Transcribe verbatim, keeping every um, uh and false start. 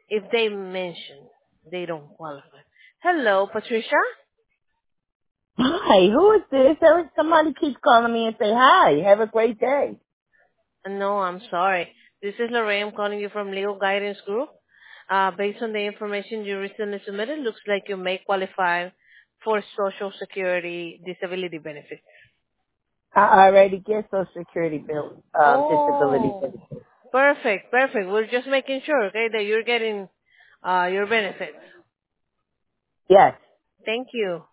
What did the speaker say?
if they mention they don't qualify. Hello, Patricia? Hi, who is this? Every- Somebody keeps calling me and say hi. Have a great day. No, I'm sorry. This is Lorraine. I'm calling you from Legal Guidance Group. Uh, based on the information you recently submitted, looks like you may qualify for Social Security disability benefits. I already get Social Security bill, um, disability Oh, benefits. perfect, perfect. We're just making sure, okay, that you're getting uh, your benefits. Yes. Thank you.